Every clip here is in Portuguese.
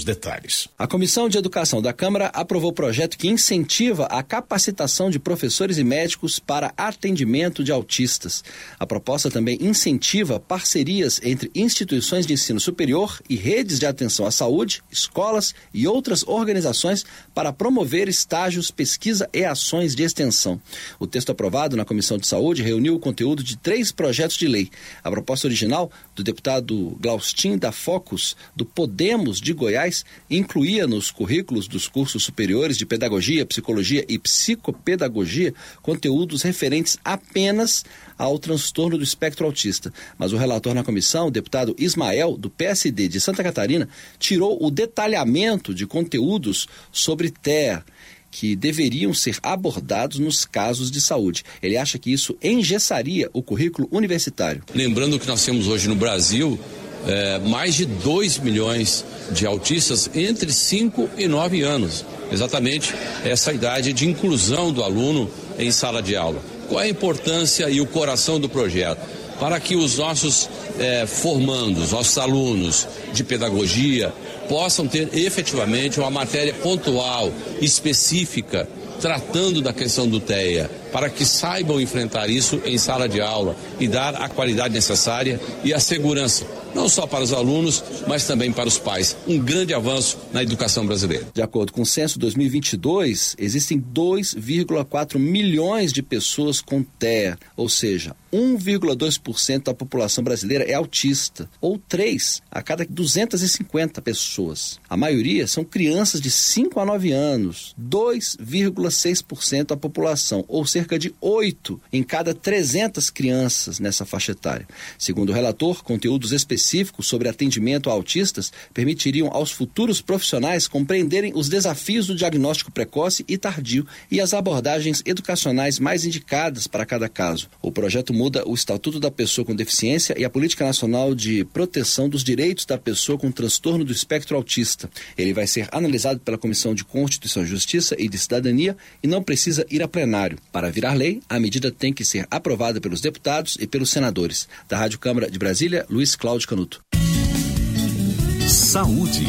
detalhes. A Comissão de Educação da Câmara aprovou projeto que incentiva a capacitação de professores e médicos para atendimento de autistas. A proposta também incentiva parcerias entre instituições de ensino superior e redes de atenção à saúde, escolas e outras organizações para promover estágios, pesquisa e ações de extensão. O texto aprovado na Comissão de Saúde reuniu o conteúdo de 3 projetos de lei. A proposta original do deputado Glaustin da Focus, do Podemos de Goiás, incluía nos currículos dos cursos superiores de pedagogia, psicologia e psicopedagogia conteúdos referentes apenas ao transtorno do espectro autista. Mas o relator na comissão, o deputado Ismael, do PSD de Santa Catarina, tirou o detalhamento de conteúdos sobre TEA, que deveriam ser abordados nos casos de saúde. Ele acha que isso engessaria o currículo universitário. Lembrando que nós temos hoje no Brasil mais de 2 milhões de autistas entre 5 e 9 anos. Exatamente essa idade de inclusão do aluno em sala de aula. Qual é a importância e o coração do projeto? Para que os nossos formandos, nossos alunos de pedagogia, possam ter efetivamente uma matéria pontual, específica, tratando da questão do TEA, para que saibam enfrentar isso em sala de aula e dar a qualidade necessária e a segurança, não só para os alunos, mas também para os pais. Um grande avanço na educação brasileira. De acordo com o censo 2022, existem 2,4 milhões de pessoas com TEA, ou seja, 1,2% da população brasileira é autista, ou 3 a cada 250 pessoas. A maioria são crianças de 5 a 9 anos, 2,6% da população, ou cerca de 8 em cada 300 crianças nessa faixa etária. Segundo o relator, conteúdos específicos sobre atendimento a autistas permitiriam aos futuros profissionais compreenderem os desafios do diagnóstico precoce e tardio e as abordagens educacionais mais indicadas para cada caso. O projeto muda o Estatuto da Pessoa com Deficiência e a Política Nacional de Proteção dos Direitos da Pessoa com Transtorno do Espectro Autista. Ele vai ser analisado pela Comissão de Constituição e Justiça e de Cidadania e não precisa ir a plenário. Para virar lei, a medida tem que ser aprovada pelos deputados e pelos senadores. Da Rádio Câmara de Brasília, Luiz Cláudio Canuto. Saúde.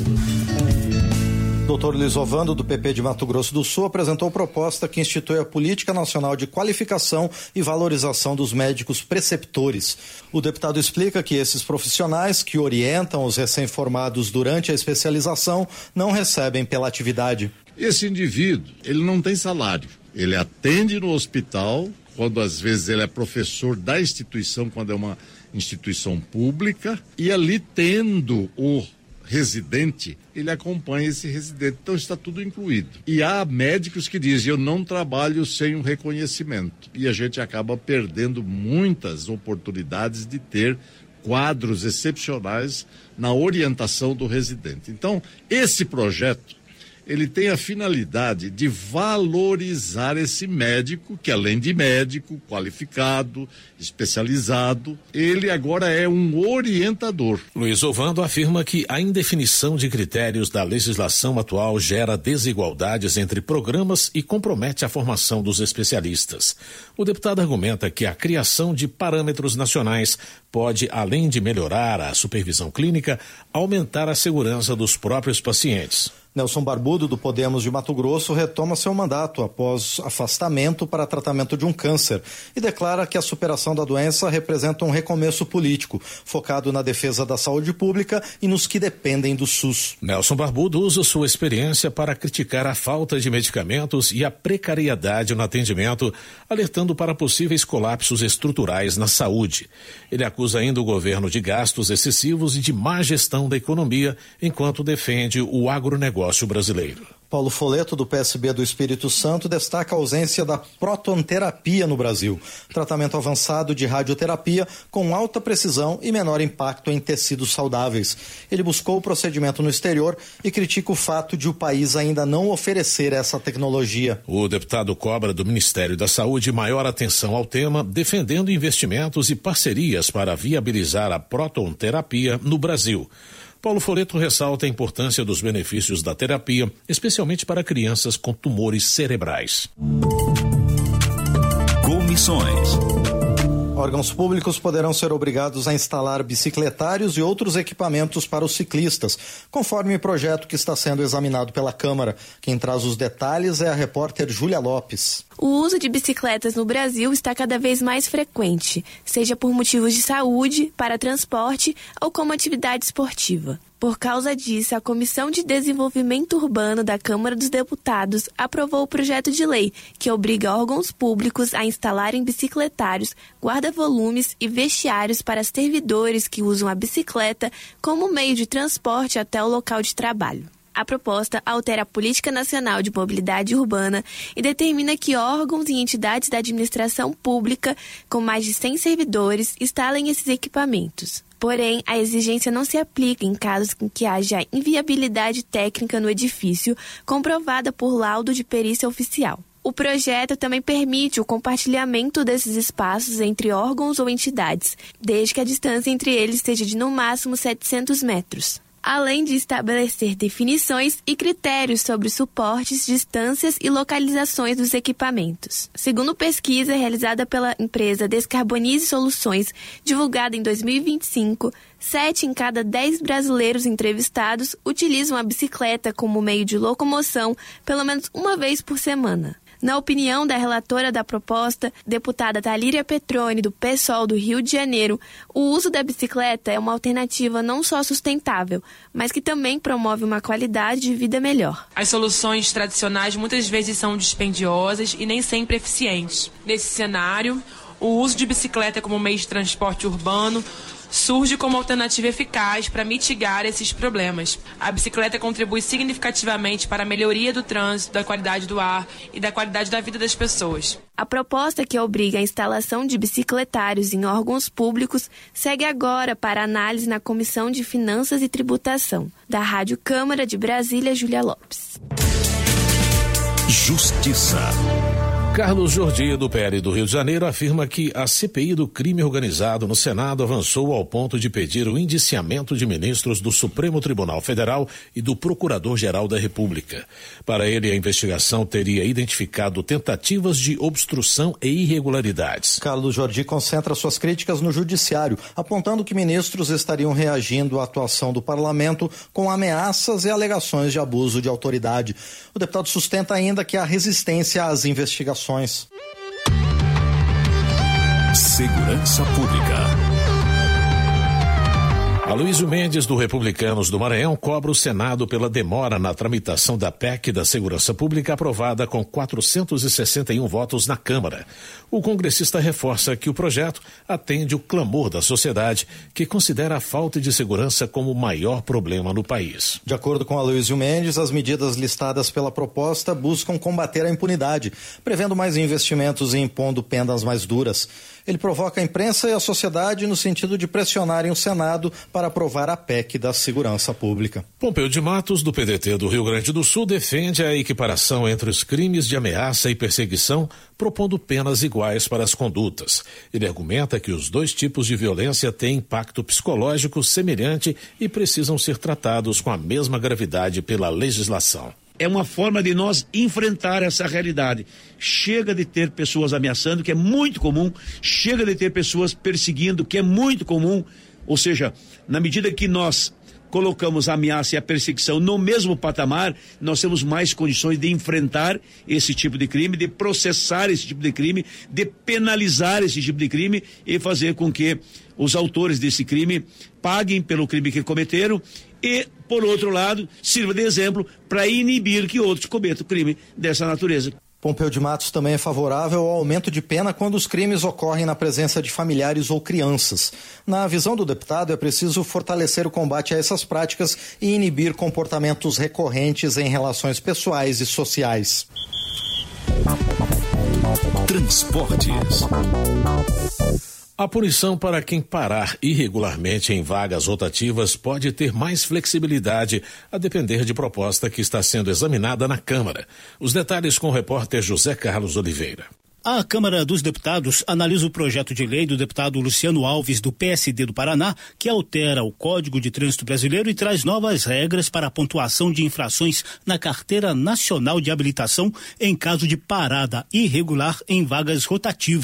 Dr. Luiz Ovando, do PP de Mato Grosso do Sul, apresentou proposta que institui a Política Nacional de Qualificação e Valorização dos Médicos Preceptores. O deputado explica que esses profissionais que orientam os recém-formados durante a especialização não recebem pela atividade. Esse indivíduo, ele não tem salário. Ele atende no hospital, quando às vezes ele é professor da instituição, quando é uma instituição pública, e ali tendo o residente, ele acompanha esse residente, então está tudo incluído. E há médicos que dizem, eu não trabalho sem um reconhecimento, e a gente acaba perdendo muitas oportunidades de ter quadros excepcionais na orientação do residente. Então, esse projeto, ele tem a finalidade de valorizar esse médico, que além de médico, qualificado, especializado, ele agora é um orientador. Luiz Ovando afirma que a indefinição de critérios da legislação atual gera desigualdades entre programas e compromete a formação dos especialistas. O deputado argumenta que a criação de parâmetros nacionais pode, além de melhorar a supervisão clínica, aumentar a segurança dos próprios pacientes. Nelson Barbudo, do Podemos de Mato Grosso, retoma seu mandato após afastamento para tratamento de um câncer e declara que a superação da doença representa um recomeço político, focado na defesa da saúde pública e nos que dependem do SUS. Nelson Barbudo usa sua experiência para criticar a falta de medicamentos e a precariedade no atendimento, alertando para possíveis colapsos estruturais na saúde. Ele acusa ainda o governo de gastos excessivos e de má gestão da economia, enquanto defende o agronegócio brasileiro. Paulo Foleto, do PSB do Espírito Santo, destaca a ausência da protonterapia no Brasil, tratamento avançado de radioterapia com alta precisão e menor impacto em tecidos saudáveis. Ele buscou o procedimento no exterior e critica o fato de o país ainda não oferecer essa tecnologia. O deputado cobra do Ministério da Saúde maior atenção ao tema, defendendo investimentos e parcerias para viabilizar a protonterapia no Brasil. Paulo Foleto ressalta a importância dos benefícios da terapia, especialmente para crianças com tumores cerebrais. Comissões. Órgãos públicos poderão ser obrigados a instalar bicicletários e outros equipamentos para os ciclistas, conforme o projeto que está sendo examinado pela Câmara. Quem traz os detalhes é a repórter Júlia Lopes. O uso de bicicletas no Brasil está cada vez mais frequente, seja por motivos de saúde, para transporte ou como atividade esportiva. Por causa disso, a Comissão de Desenvolvimento Urbano da Câmara dos Deputados aprovou o projeto de lei que obriga órgãos públicos a instalarem bicicletários, guarda-volumes e vestiários para servidores que usam a bicicleta como meio de transporte até o local de trabalho. A proposta altera a Política Nacional de Mobilidade Urbana e determina que órgãos e entidades da administração pública com mais de 100 servidores instalem esses equipamentos. Porém, a exigência não se aplica em casos em que haja inviabilidade técnica no edifício, comprovada por laudo de perícia oficial. O projeto também permite o compartilhamento desses espaços entre órgãos ou entidades, desde que a distância entre eles seja de no máximo 700 metros. Além de estabelecer definições e critérios sobre suportes, distâncias e localizações dos equipamentos. Segundo pesquisa realizada pela empresa Descarbonize Soluções, divulgada em 2025, 7 em cada 10 brasileiros entrevistados utilizam a bicicleta como meio de locomoção pelo menos uma vez por semana. Na opinião da relatora da proposta, deputada Thalíria Petroni, do PSOL do Rio de Janeiro, o uso da bicicleta é uma alternativa não só sustentável, mas que também promove uma qualidade de vida melhor. As soluções tradicionais muitas vezes são dispendiosas e nem sempre eficientes. Nesse cenário, o uso de bicicleta como meio de transporte urbano surge como alternativa eficaz para mitigar esses problemas. A bicicleta contribui significativamente para a melhoria do trânsito, da qualidade do ar e da qualidade da vida das pessoas. A proposta que obriga a instalação de bicicletários em órgãos públicos segue agora para análise na Comissão de Finanças e Tributação. Da Rádio Câmara de Brasília, Júlia Lopes. Justiça. Carlos Jordi, do PL do Rio de Janeiro, afirma que a CPI do crime organizado no Senado avançou ao ponto de pedir o indiciamento de ministros do Supremo Tribunal Federal e do Procurador-Geral da República. Para ele, a investigação teria identificado tentativas de obstrução e irregularidades. Carlos Jordi concentra suas críticas no Judiciário, apontando que ministros estariam reagindo à atuação do Parlamento com ameaças e alegações de abuso de autoridade. O deputado sustenta ainda que há resistência às investigações. Segurança Pública. Aloysio Mendes, do Republicanos do Maranhão, cobra o Senado pela demora na tramitação da PEC da Segurança Pública aprovada com 461 votos na Câmara. O congressista reforça que o projeto atende o clamor da sociedade, que considera a falta de segurança como o maior problema no país. De acordo com Aloysio Mendes, as medidas listadas pela proposta buscam combater a impunidade, prevendo mais investimentos e impondo penas mais duras. Ele provoca a imprensa e a sociedade no sentido de pressionarem o Senado para aprovar a PEC da Segurança Pública. Pompeu de Matos, do PDT do Rio Grande do Sul, defende a equiparação entre os crimes de ameaça e perseguição, propondo penas iguais para as condutas. Ele argumenta que os dois tipos de violência têm impacto psicológico semelhante e precisam ser tratados com a mesma gravidade pela legislação. É uma forma de nós enfrentar essa realidade. Chega de ter pessoas ameaçando, que é muito comum. Chega de ter pessoas perseguindo, que é muito comum. Ou seja, na medida que nós colocamos a ameaça e a perseguição no mesmo patamar, nós temos mais condições de enfrentar esse tipo de crime, de processar esse tipo de crime, de penalizar esse tipo de crime e fazer com que os autores desse crime paguem pelo crime que cometeram e, por outro lado, sirva de exemplo para inibir que outros cometam crime dessa natureza. Pompeu de Matos também é favorável ao aumento de pena quando os crimes ocorrem na presença de familiares ou crianças. Na visão do deputado, é preciso fortalecer o combate a essas práticas e inibir comportamentos recorrentes em relações pessoais e sociais. Transportes. A punição para quem parar irregularmente em vagas rotativas pode ter mais flexibilidade, a depender de proposta que está sendo examinada na Câmara. Os detalhes com o repórter José Carlos Oliveira. A Câmara dos Deputados analisa o projeto de lei do deputado Luciano Alves, do PSD do Paraná, que altera o Código de Trânsito Brasileiro e traz novas regras para a pontuação de infrações na Carteira Nacional de Habilitação em caso de parada irregular em vagas rotativas.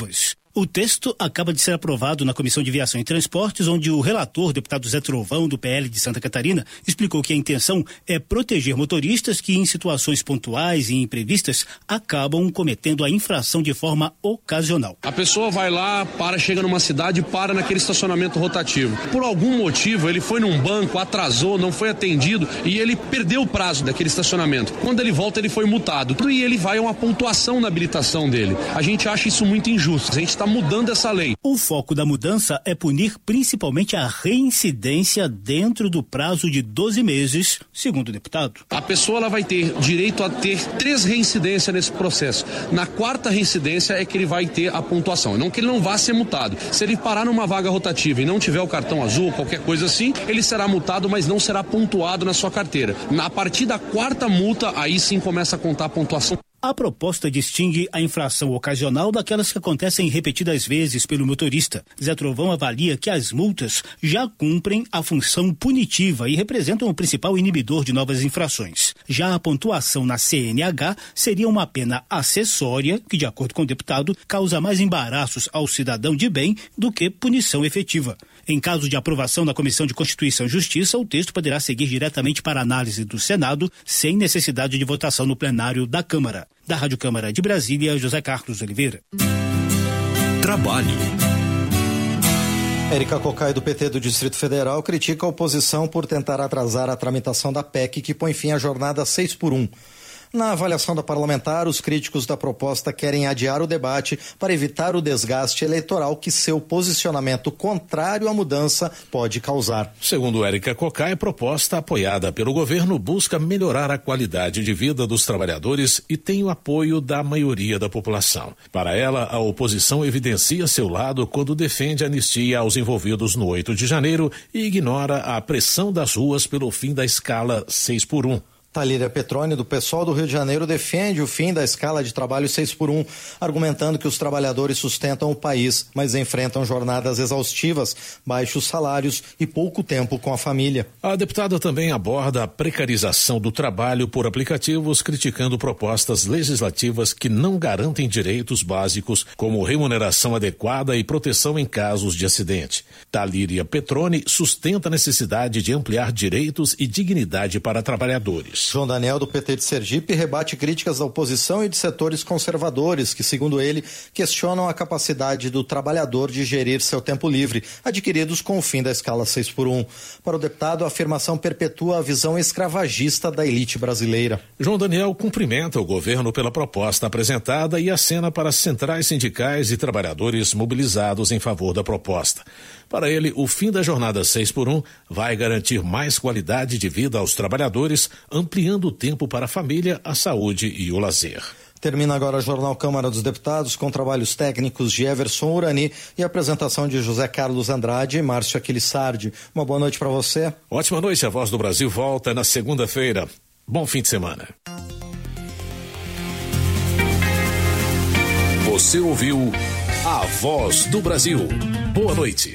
O texto acaba de ser aprovado na Comissão de Viação e Transportes, onde o relator, deputado Zé Trovão, do PL de Santa Catarina, explicou que a intenção é proteger motoristas que, em situações pontuais e imprevistas, acabam cometendo a infração de forma ocasional. A pessoa vai lá, chega numa cidade e para naquele estacionamento rotativo. Por algum motivo, ele foi num banco, atrasou, não foi atendido e ele perdeu o prazo daquele estacionamento. Quando ele volta, ele foi multado. E ele vai a uma pontuação na habilitação dele. A gente acha isso muito injusto. A gente está mudando essa lei. O foco da mudança é punir principalmente a reincidência dentro do prazo de 12 meses, segundo o deputado. A pessoa ela vai ter direito a ter 3 reincidências nesse processo. Na 4ª reincidência é que ele vai ter a pontuação. Não que ele não vá ser multado. Se ele parar numa vaga rotativa e não tiver o cartão azul ou qualquer coisa assim, ele será multado, mas não será pontuado na sua carteira. A partir da 4ª multa, aí sim começa a contar a pontuação. A proposta distingue a infração ocasional daquelas que acontecem repetidas vezes pelo motorista. Zé Trovão avalia que as multas já cumprem a função punitiva e representam o principal inibidor de novas infrações. Já a pontuação na CNH seria uma pena acessória que, de acordo com o deputado, causa mais embaraços ao cidadão de bem do que punição efetiva. Em caso de aprovação na Comissão de Constituição e Justiça, o texto poderá seguir diretamente para análise do Senado, sem necessidade de votação no plenário da Câmara. Da Rádio Câmara de Brasília, José Carlos Oliveira. Trabalho. Érica Cocai, do PT do Distrito Federal, critica a oposição por tentar atrasar a tramitação da PEC que põe fim à jornada 6x1. Na avaliação da parlamentar, os críticos da proposta querem adiar o debate para evitar o desgaste eleitoral que seu posicionamento contrário à mudança pode causar. Segundo Érica Cocai, a proposta apoiada pelo governo busca melhorar a qualidade de vida dos trabalhadores e tem o apoio da maioria da população. Para ela, a oposição evidencia seu lado quando defende a anistia aos envolvidos no 8 de janeiro e ignora a pressão das ruas pelo fim da escala 6x1. Talíria Petroni, do PSOL do Rio de Janeiro, defende o fim da escala de trabalho 6x1, argumentando que os trabalhadores sustentam o país, mas enfrentam jornadas exaustivas, baixos salários e pouco tempo com a família. A deputada também aborda a precarização do trabalho por aplicativos, criticando propostas legislativas que não garantem direitos básicos, como remuneração adequada e proteção em casos de acidente. Talíria Petroni sustenta a necessidade de ampliar direitos e dignidade para trabalhadores. João Daniel, do PT de Sergipe, rebate críticas da oposição e de setores conservadores que, segundo ele, questionam a capacidade do trabalhador de gerir seu tempo livre, adquiridos com o fim da escala 6x1. Para o deputado, a afirmação perpetua a visão escravagista da elite brasileira. João Daniel cumprimenta o governo pela proposta apresentada e acena para as centrais sindicais e trabalhadores mobilizados em favor da proposta. Para ele, o fim da jornada 6x1 vai garantir mais qualidade de vida aos trabalhadores, ampliando o tempo para a família, a saúde e o lazer. Termina agora o Jornal Câmara dos Deputados com trabalhos técnicos de Everson Urani e apresentação de José Carlos Andrade e Márcio Aquilissardi. Uma boa noite para você. Ótima noite, a Voz do Brasil volta na segunda-feira. Bom fim de semana. Você ouviu A Voz do Brasil. Boa noite.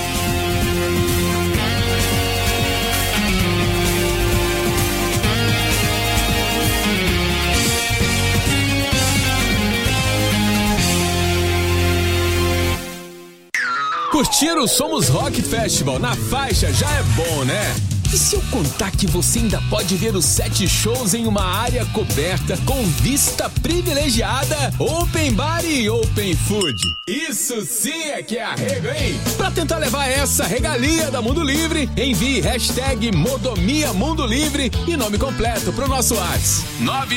Curtir o Somos Rock Festival na faixa já é bom, né? E se eu contar que você ainda pode ver os 7 shows em uma área coberta com vista privilegiada, open bar e open food? Isso sim é que é arrego, hein? Pra tentar levar essa regalia da Mundo Livre, envie hashtag Modomia Mundo Livre e nome completo pro nosso WhatsApp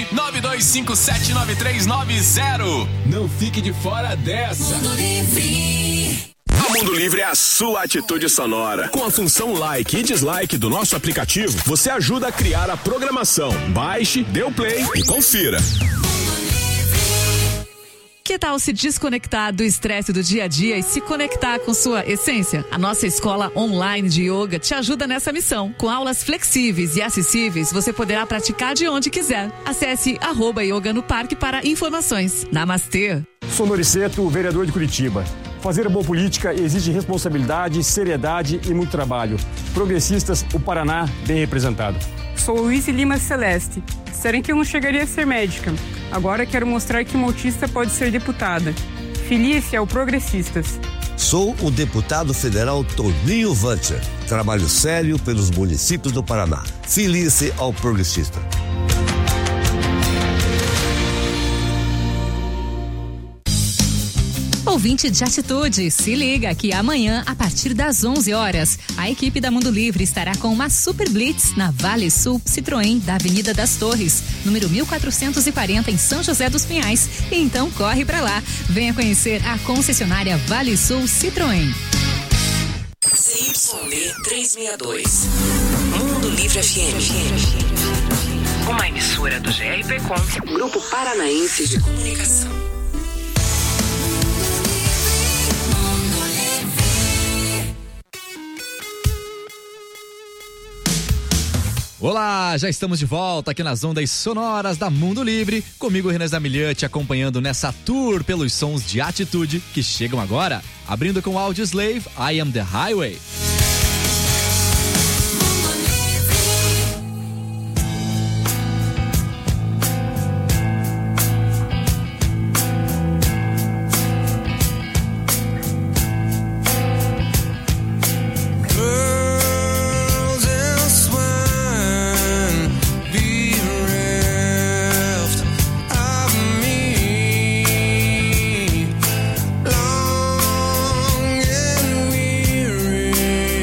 992579390. Não fique de fora dessa. Mundo Livre. A Mundo Livre é a sua atitude sonora. Com a função like e dislike do nosso aplicativo, você ajuda a criar a programação. Baixe, dê o play e confira. Que tal se desconectar do estresse do dia a dia e se conectar com sua essência? A nossa escola online de yoga te ajuda nessa missão. Com aulas flexíveis e acessíveis, você poderá praticar de onde quiser. Acesse @yoga no parque para informações. Namastê. Sou Noriceto, vereador de Curitiba. Fazer boa política exige responsabilidade, seriedade e muito trabalho. Progressistas, o Paraná bem representado. Sou Luiz Lima Celeste. Disseram que eu não chegaria a ser médica. Agora quero mostrar que uma autista pode ser deputada. Filie-se ao Progressistas. Sou o deputado federal Toninho Vancher. Trabalho sério pelos municípios do Paraná. Filie-se ao Progressista. Ouvinte de Atitude, se liga que amanhã, a partir das 11 horas, a equipe da Mundo Livre estará com uma Super Blitz na Vale Sul Citroën da Avenida das Torres, número 1440 em São José dos Pinhais. E então corre pra lá. Venha conhecer a concessionária Vale Sul Citroën. CYB 362. Mundo Livre FM. Uma emissora do GRPcom, Grupo Paranaense de Comunicação. Olá, já estamos de volta aqui nas ondas sonoras da Mundo Livre, comigo Renan Zamilian te acompanhando nessa tour pelos sons de Atitude que chegam agora, abrindo com Audioslave, I Am The Highway. Long and weary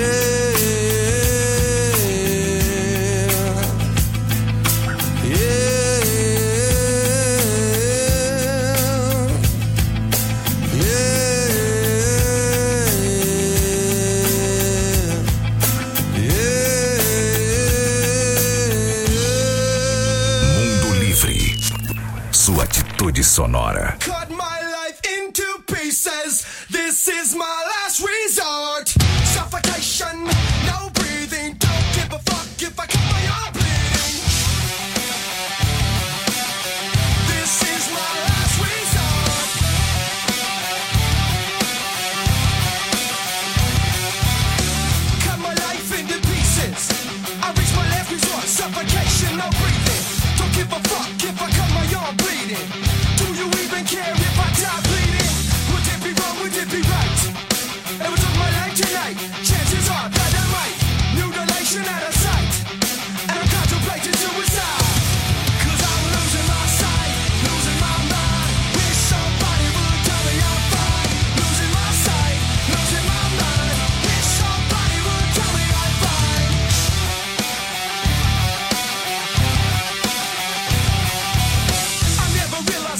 Atitude Sonora. Cut my life into pieces. This is my last resort. Suffocation, no breathing. Don't give a fuck if I cut my arm bleeding. This is my last resort. Cut my life into pieces. I reach my last resort. Suffocation, no breathing. Don't give a fuck if I cut my arm bleeding. Do you even care if I die bleeding? Would it be wrong, would it be right? If I took my life tonight, chances are that I might. Mutilation out of sight, and I'm contemplating suicide. Cause I'm losing my sight, losing my mind. Wish somebody would tell me I'm fine. Losing my sight, losing my mind. Wish somebody would tell me I'm fine. I never realized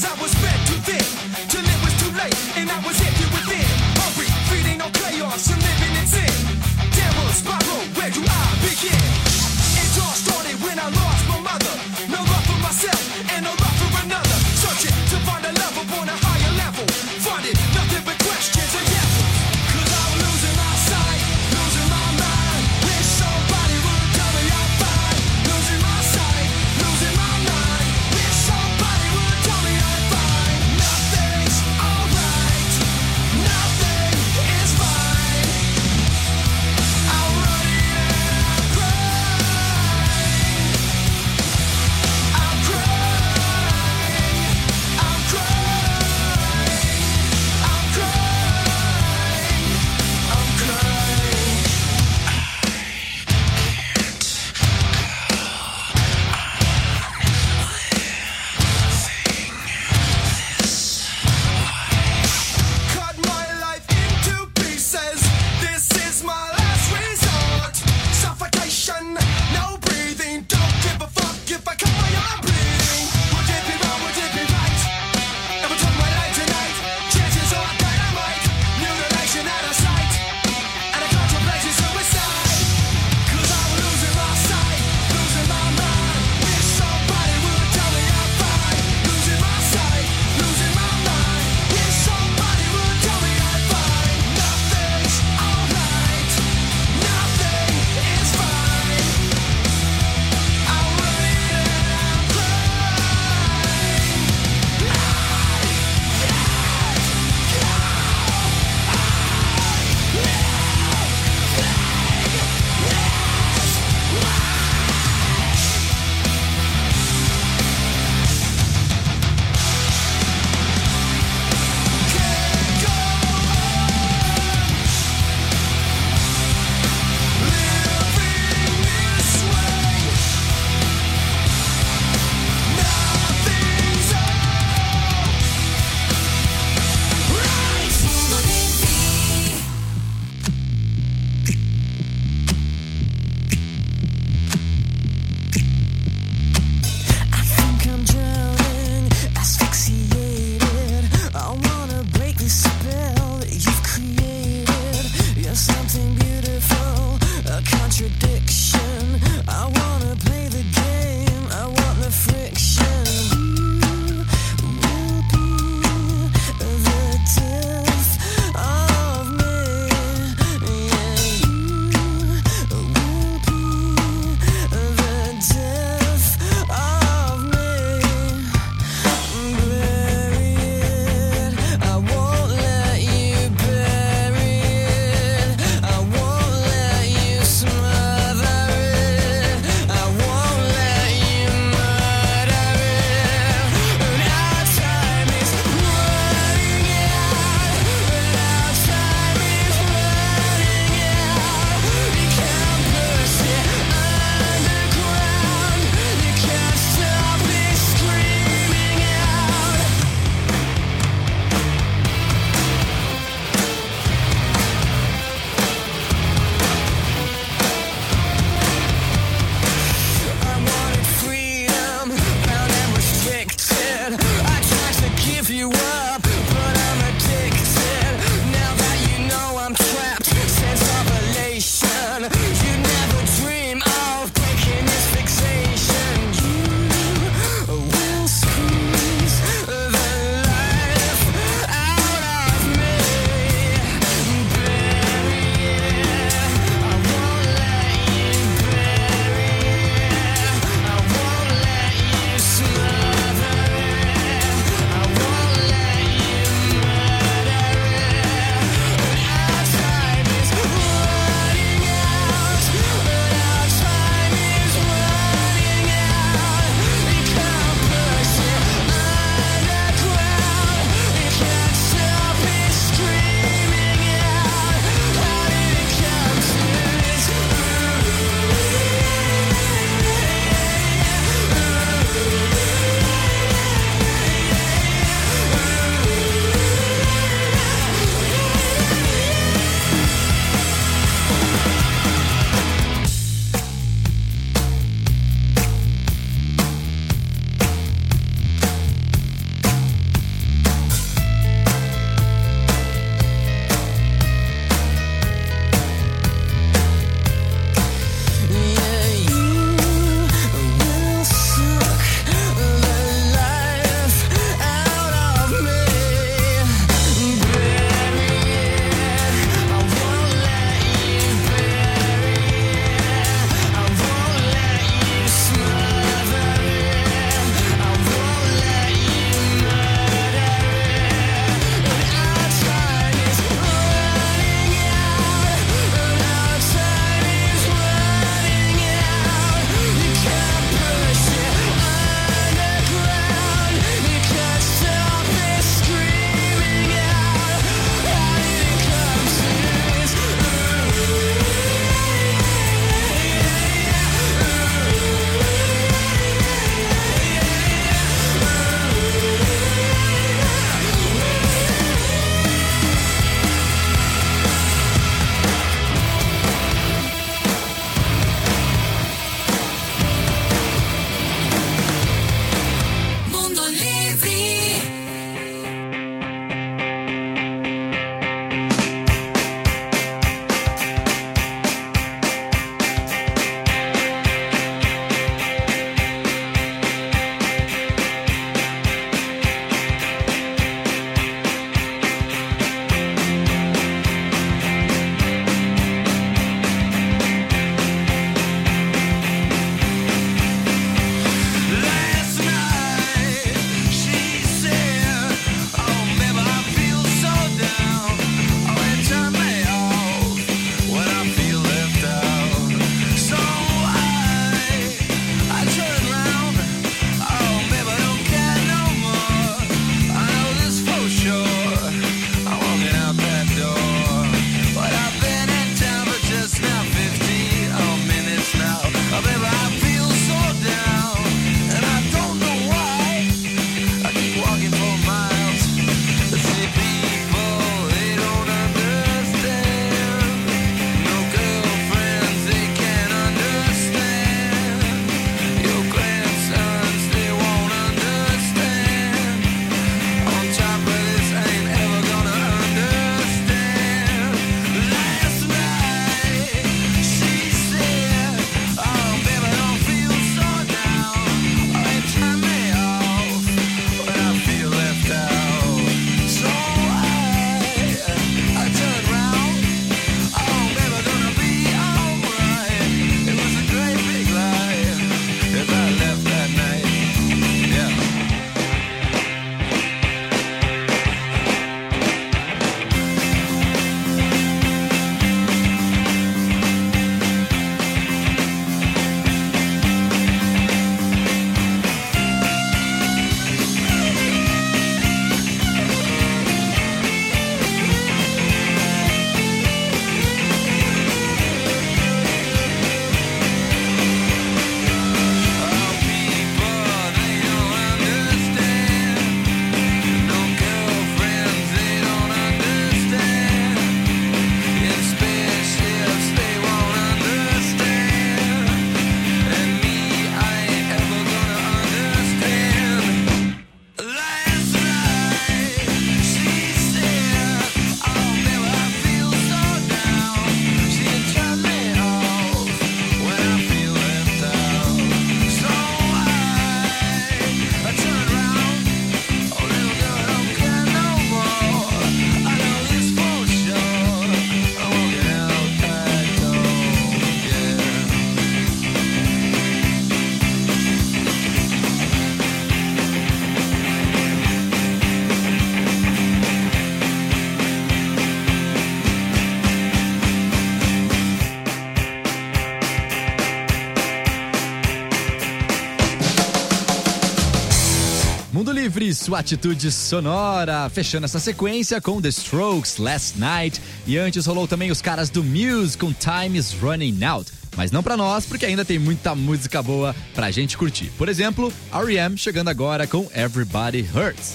Livre, sua atitude sonora. Fechando essa sequência com The Strokes, Last Night. E antes rolou também os caras do Muse com Time is Running Out. Mas não pra nós, porque ainda tem muita música boa pra gente curtir. Por exemplo, R.E.M. chegando agora com Everybody Hurts.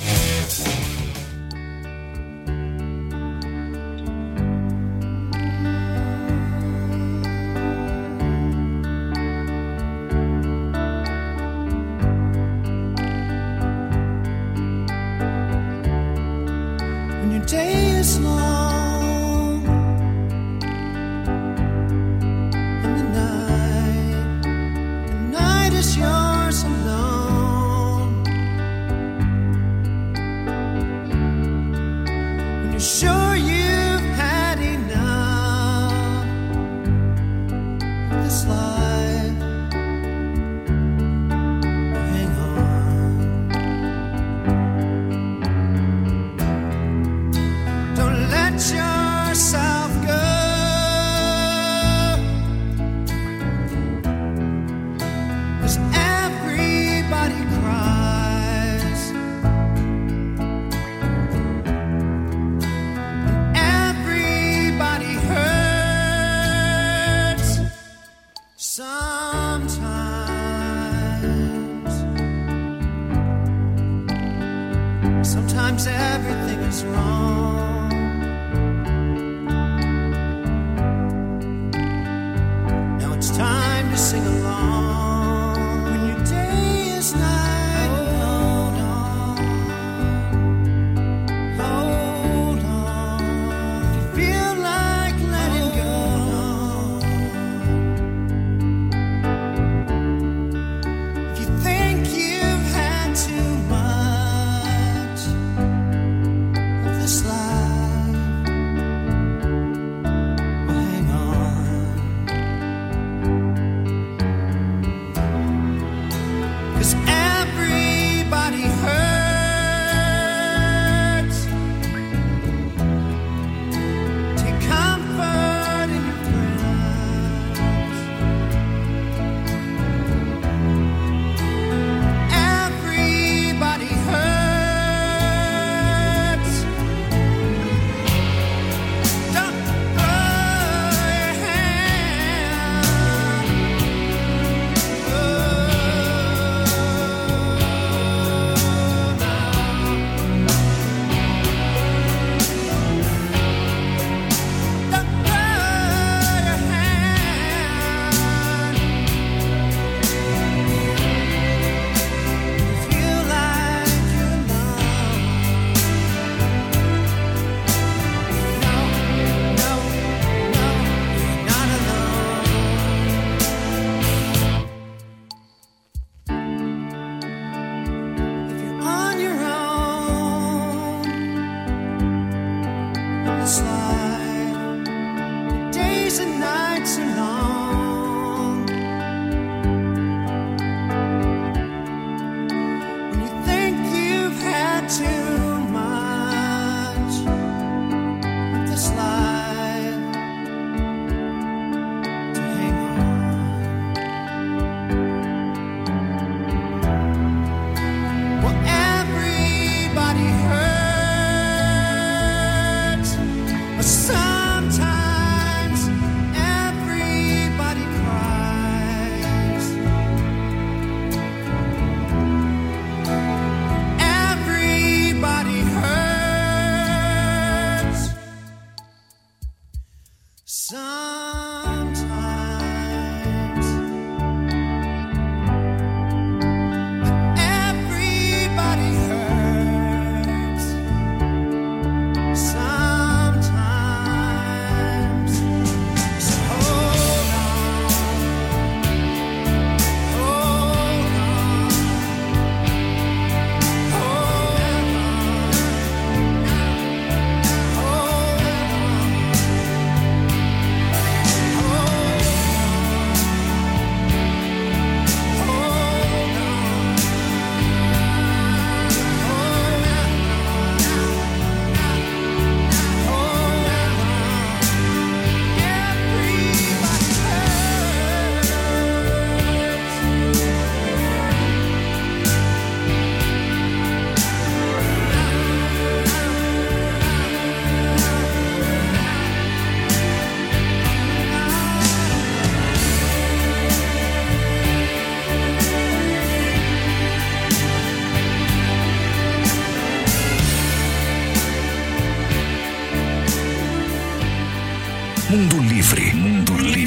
Sometimes everything is wrong. Now it's time to sing along. When your day is night, hold on, hold on. If you feel like letting go, if you think you've had too much of this life, well, hang on.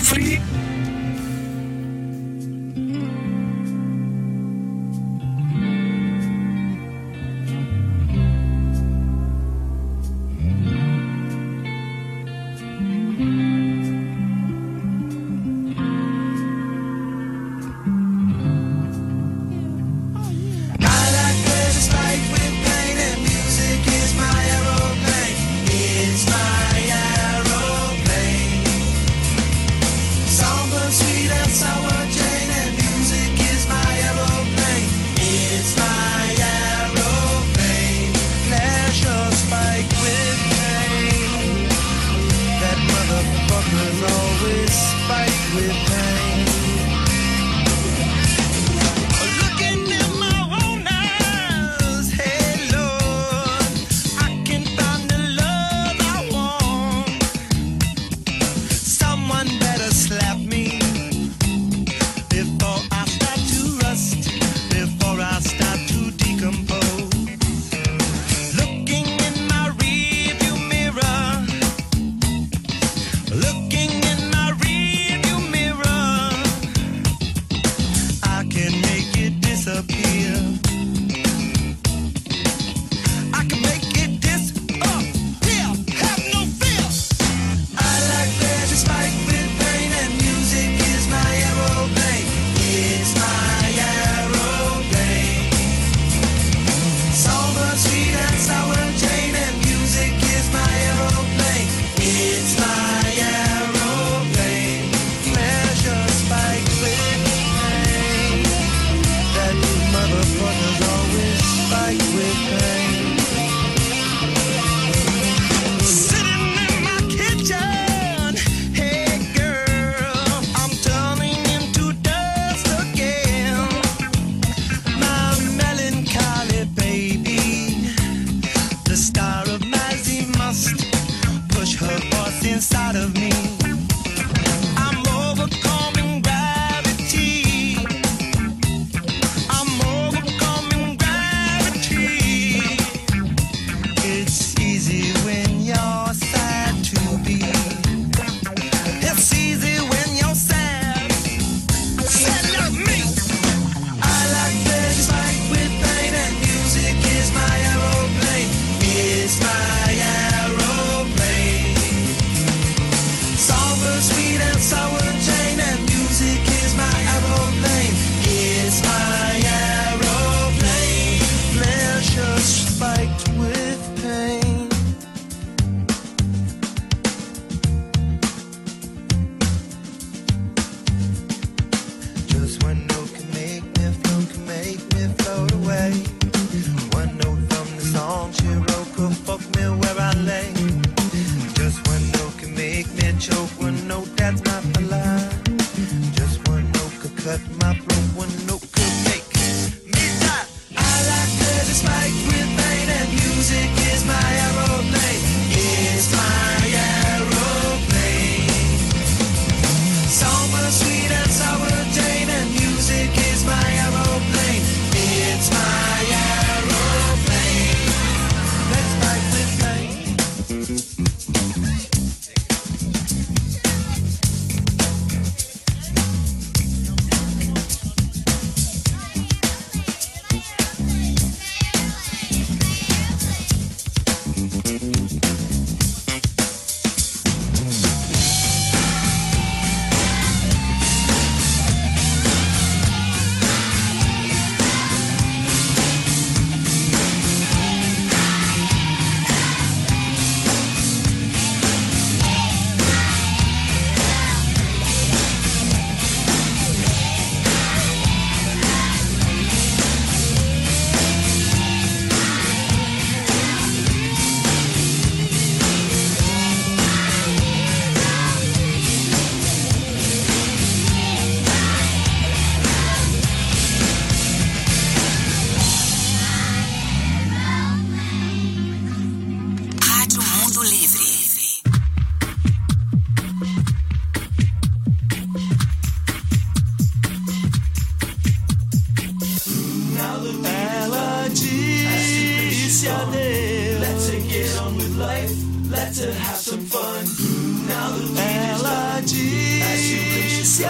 Livre.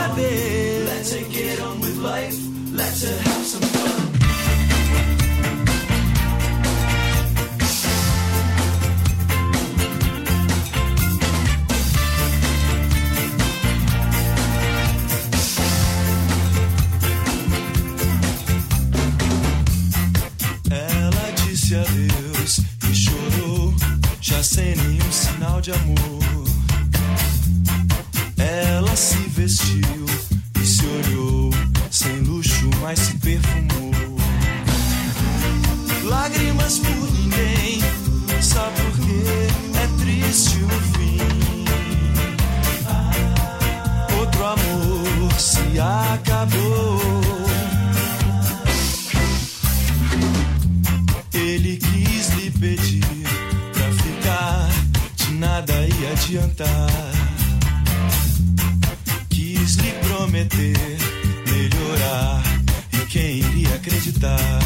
saber. Let's get on with life. Let's have some fun. Ela disse adeus e chorou, já sem nenhum sinal de amor. Ela se vestiu e se olhou, sem luxo, mas se perfumou. Lágrimas por ninguém, só porque é triste o fim. Outro amor se acabou. Ele quis lhe pedir pra ficar, de nada ia adiantar. Quis lhe prometer melhorar, e quem iria acreditar?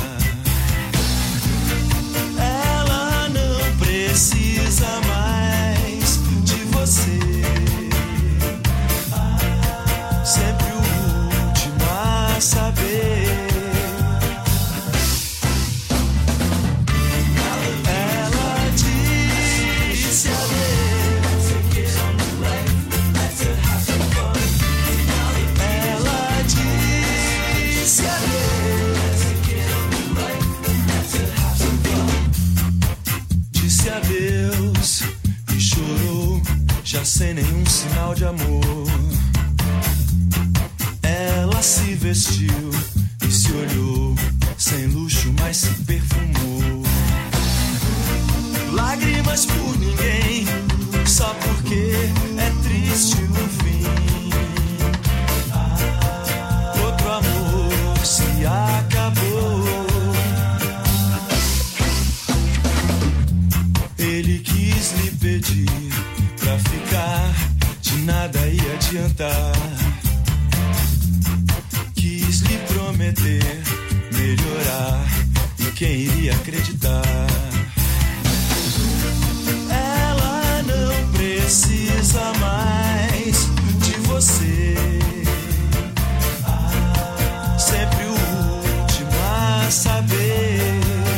Ela não precisa mais de você. Sempre o último a saber. Ela disse adeus. Ela disse adeus. Disse adeus e chorou, já sem nenhum sinal de amor. Ela se vestiu e se olhou, sem luxo, mas se perfumou. Lágrimas por ninguém, só porque é triste o fim. Outro amor se acabou. Ele quis lhe pedir pra ficar, de nada ia adiantar. Quis lhe prometer melhorar, e quem iria acreditar? Ela não precisa mais de você. Sempre o último a saber.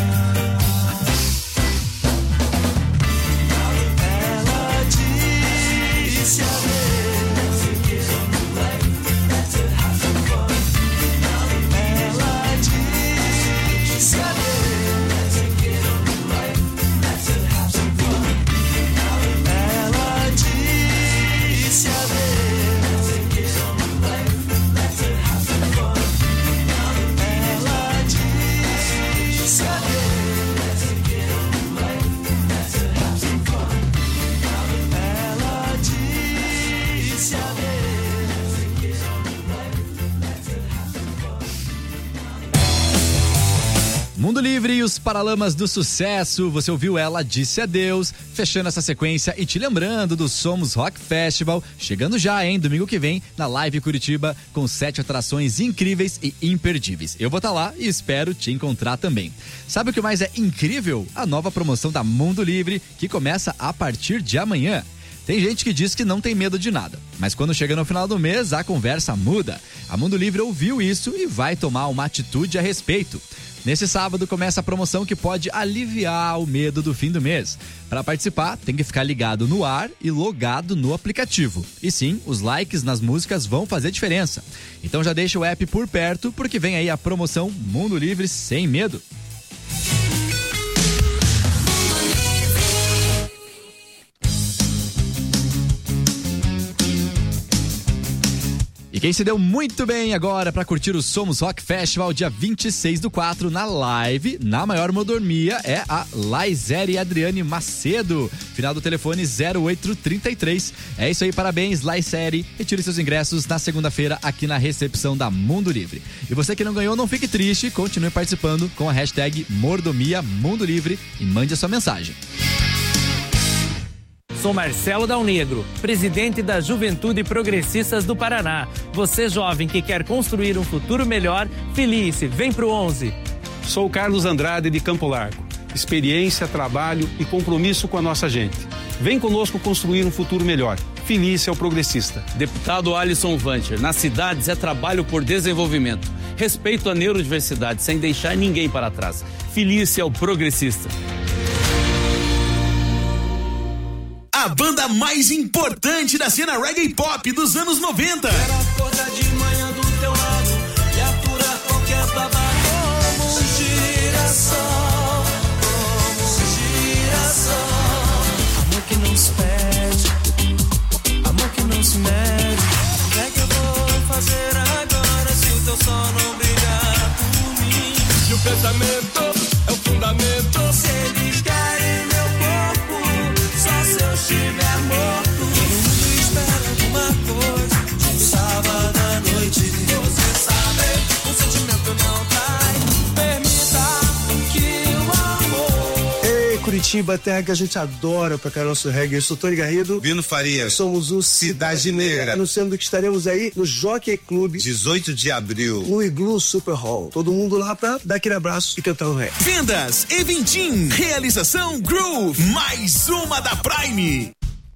Ela disse adeus. Ela disse adeus. Ela disse adeus. Ela disse Mundo Livre e os Paralamas do Sucesso, você ouviu Ela Disse Adeus, fechando essa sequência e te lembrando do Somos Rock Festival, chegando já, domingo que vem, na Live Curitiba, com 7 atrações incríveis e imperdíveis. Eu vou estar lá e espero te encontrar também. Sabe o que mais é incrível? A nova promoção da Mundo Livre, que começa a partir de amanhã. Tem gente que diz que não tem medo de nada, mas quando chega no final do mês, a conversa muda. A Mundo Livre ouviu isso e vai tomar uma atitude a respeito. Nesse sábado começa a promoção que pode aliviar o medo do fim do mês. Para participar, tem que ficar ligado no ar e logado no aplicativo. E sim, os likes nas músicas vão fazer diferença. Então já deixa o app por perto, porque vem aí a promoção Mundo Livre Sem Medo. E quem se deu muito bem agora para curtir o Somos Rock Festival dia 26/4 na live, na maior mordomia, é a Laizere Adriane Macedo. Final do telefone 0833. É isso aí, parabéns, Laizere. Retire seus ingressos na segunda-feira aqui na recepção da Mundo Livre. E você que não ganhou, não fique triste, continue participando com a hashtag Mordomia Mundo Livre e mande a sua mensagem. Sou Marcelo Dal Negro, presidente da Juventude Progressistas do Paraná. Você jovem que quer construir um futuro melhor, filie-se, vem pro 11. Sou Carlos Andrade de Campo Largo. Experiência, trabalho e compromisso com a nossa gente. Vem conosco construir um futuro melhor. Felícia é o progressista. Deputado Alisson Vancher, nas cidades é trabalho por desenvolvimento. Respeito à neurodiversidade, sem deixar ninguém para trás. Felícia é o progressista. A banda mais importante da cena reggae pop dos anos 90. Quero acordar de manhã do teu lado e aturar qualquer babado. Como um girassol, amor que não se pede, amor que não se mede. O que é que eu vou fazer agora se o teu sol não brilhar por mim? E o pensamento é o fundamento. Se eles querem meu corpo, só se eu estiver morto. Todo mundo espera alguma coisa de um sábado à noite. Você sabe, o sentimento não trai. Permita que o amor. Ei, Curitiba, terra que a gente adora pra cá nosso reggae. Eu sou Tony Garrido. Bino Faria. Somos o Cidade Negra. Anunciando que estaremos aí no Jockey Club. 18 de abril. No Igloo Super Hall. Todo mundo lá pra dar aquele abraço e cantar o reggae. Vendas Eventim. Realização Groove. Mais uma da Prime.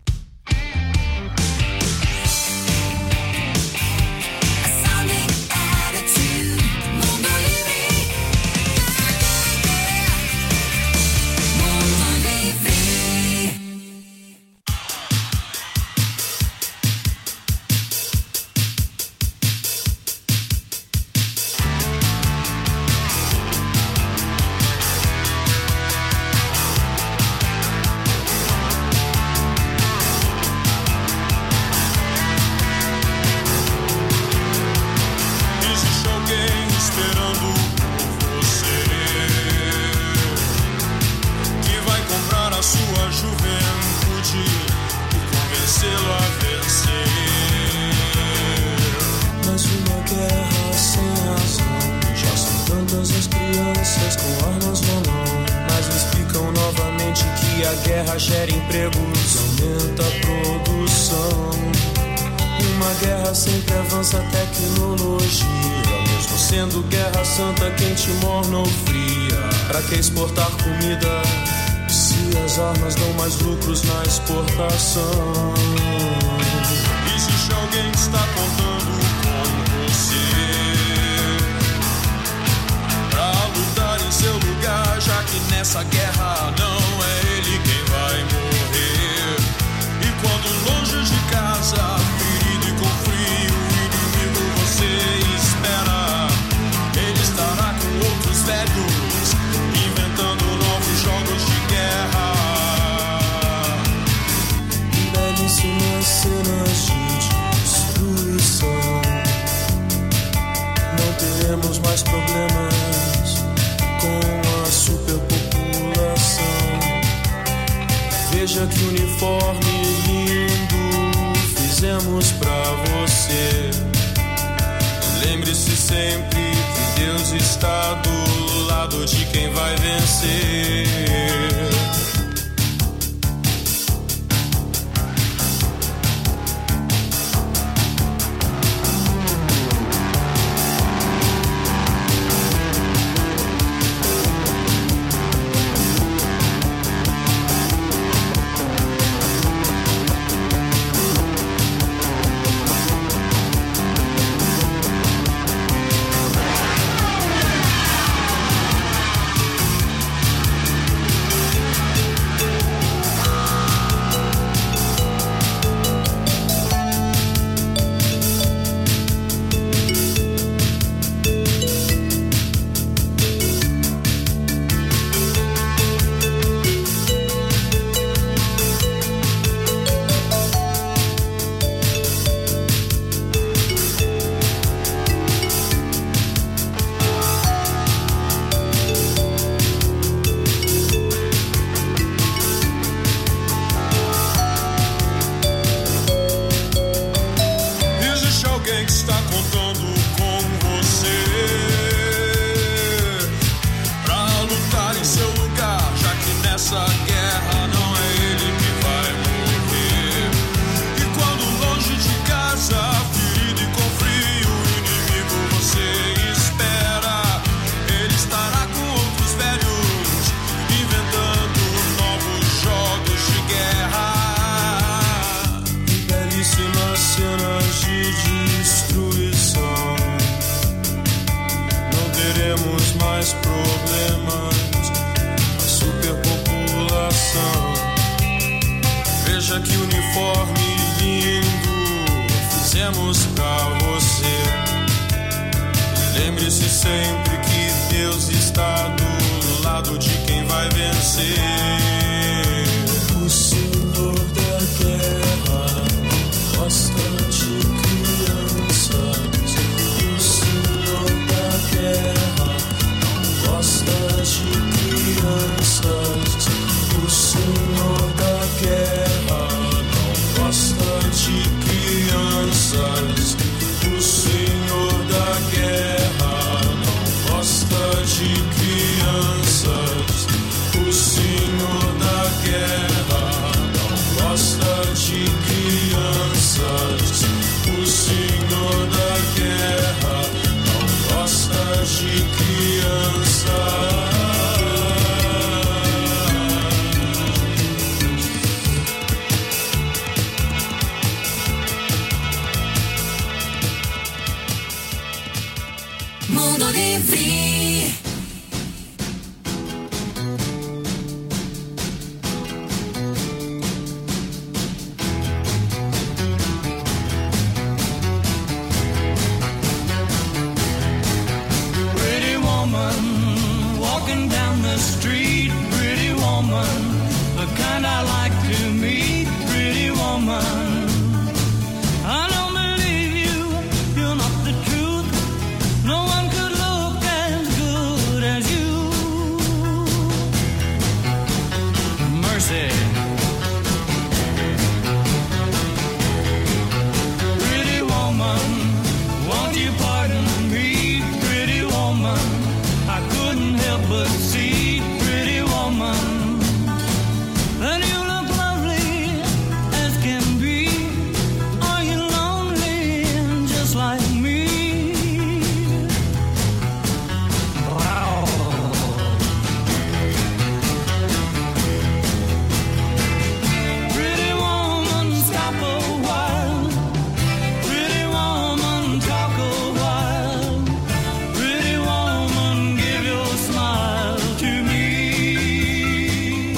Exportar comida, se as armas dão mais lucros na exportação. Existe alguém que está contando com você pra lutar em seu lugar, já que nessa guerra não é ele quem vai morrer. E quando longe de casa, ferido e com frio, o inimigo você espera, ele estará com outros velhos jogos de guerra, belíssimas cenas de destruição. Não teremos mais problemas com a superpopulação. Veja que uniforme lindo fizemos pra você. Lembre-se sempre que Deus está do lado de quem vai vencer. Lembre-se sempre que Deus está do lado de quem vai vencer. O Senhor da guerra gosta de crianças. O Senhor da guerra não gosta de crianças. O Senhor da guerra não gosta de crianças. O Senhor da guerra não gosta de crianças. O Senhor da guerra não gosta de crianças. O Senhor da guerra não gosta de crianças. Mundo Livre. Pretty woman, walking down the street. Pretty woman, the kind I like to meet. Pretty woman, I don't believe you, you're not the truth. No one could look as good as you. Mercy. Pretty woman, won't you pardon me? Pretty woman, I couldn't help but see. Pretty woman, that you look lovely as can be. Are you lonely just like me? Pretty woman, stop a while. Pretty woman, talk a while. Pretty woman, give your smile to me.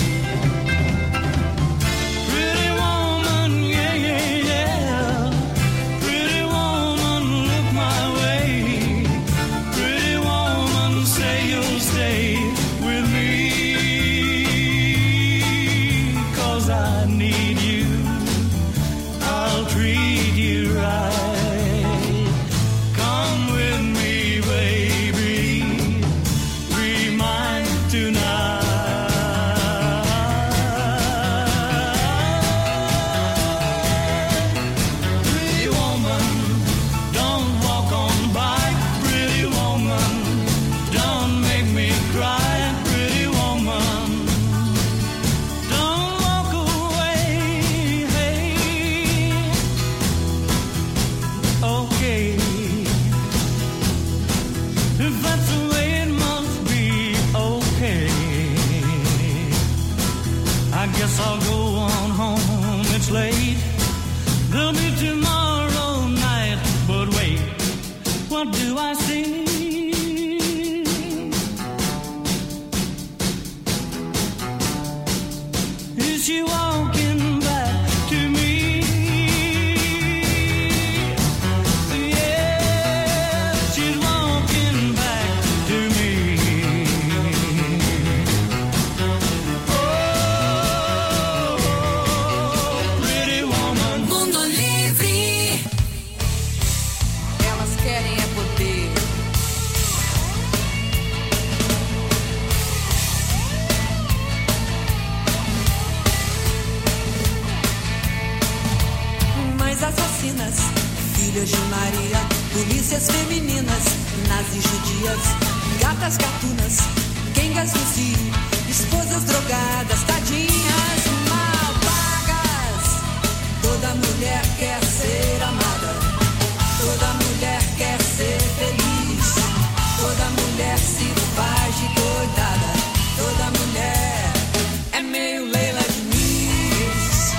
Pretty woman, yeah, yeah, yeah. Pretty woman, look my way. Pretty woman, say you'll stay with me. 'Cause I need you. I'll treat you right. Come with me, baby. Be mine tonight. Pretty woman, don't walk on by. Pretty woman, don't make me cry. Pretty woman, don't walk away. Hey. Okay, if that's the way it must be, okay. I guess I'll go on home, it's late. There'll be tomorrow night, but wait, what do I see? Is she walking back to me? Yeah, she's walking back to me. Oh, pretty woman. Mundo Livre. Elas querem é poder. Mães assassinas, filhas de Maria, polícias femininas, nazis judias, gatas gatunas, quengas no cio, esposas drogadas, tadinhas mal pagas. Toda mulher quer ser amada, toda mulher quer ser feliz, toda mulher se faz de coitada, toda mulher é meio Leila Diniz.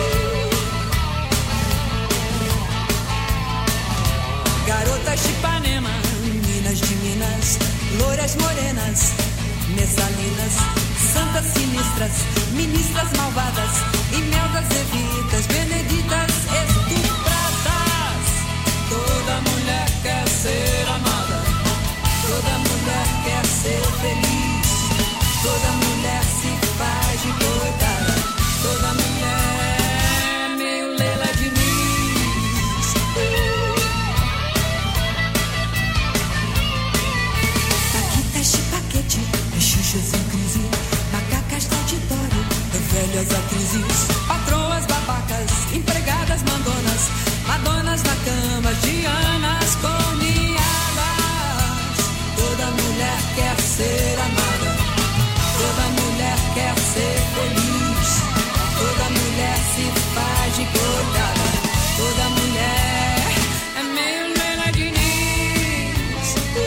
Garotas de Ipanema, meninas de Minas, loiras morenas, messalinas, santas sinistras, ministras malvadas, imeldas evitas, beneditas estupradas. Toda mulher quer ser amada, Toda mulher se faz de coitada. Toda mulher é meio Leila Diniz. Paquitas de paquete, xuxas em crise, macacas de auditório, velhas atrizes, patroas babacas, empregadas mandonas, madonas na cama, dianas corneadas. Toda mulher quer ser amada, toda mulher quer ser feliz, toda mulher se faz de coitada, toda mulher é meio Leila Diniz.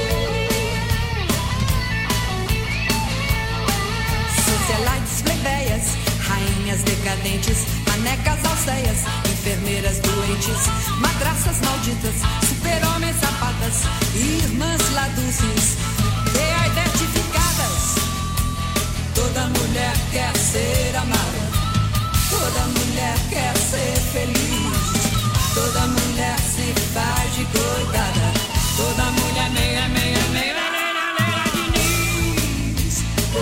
Socialites plebeias, rainhas decadentes, manecas alceias, enfermeiras doentes, madraças malditas, super-homens sapatas, irmãs laduces, identificadas. Toda mulher quer ser amada, toda mulher quer ser feliz, toda mulher se faz de coitada, toda mulher meia, meia, meia, Leila Diniz.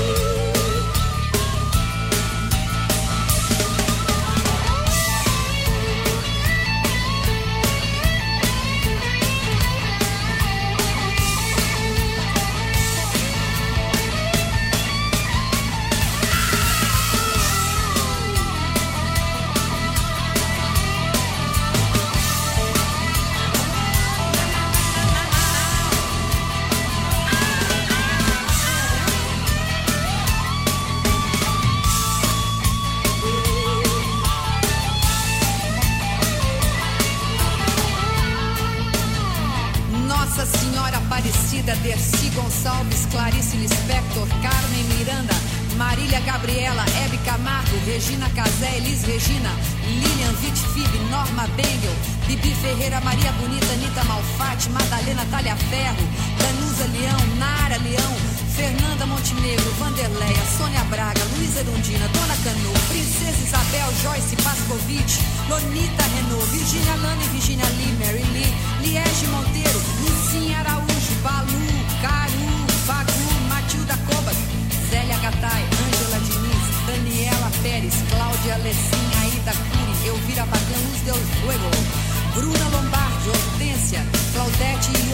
Nossa Senhora Aparecida, Dercy Gonçalves, Clarice Lispector, Carmen Miranda, Marília Gabriela, Hebe Camargo, Regina Casé, Elis Regina, Lilian Vitfib, Norma Bengel, Bibi Ferreira, Maria Bonita, Anitta Malfatti, Madalena Talhaferro, Danusa Leão, Nara Leão, Fernanda Montenegro, Vanderleia, Sônia Braga, Luísa Erundina, Dona Canu, Princesa Isabel, Joyce Pascovitch, Lonita Renault, Virginia Lana e Virginia Lee, Mary Lee, Liege Monteiro, Lucinha Araújo, Balu, Caru, Fagu, Matilda Cobas, Zélia Gattai, Ângela Diniz, Daniela Pérez, Cláudia Alessim, Aida Cury, Elvira Bagan, Luz Deus Luego, Bruna Lombardi, Hortência, Claudete e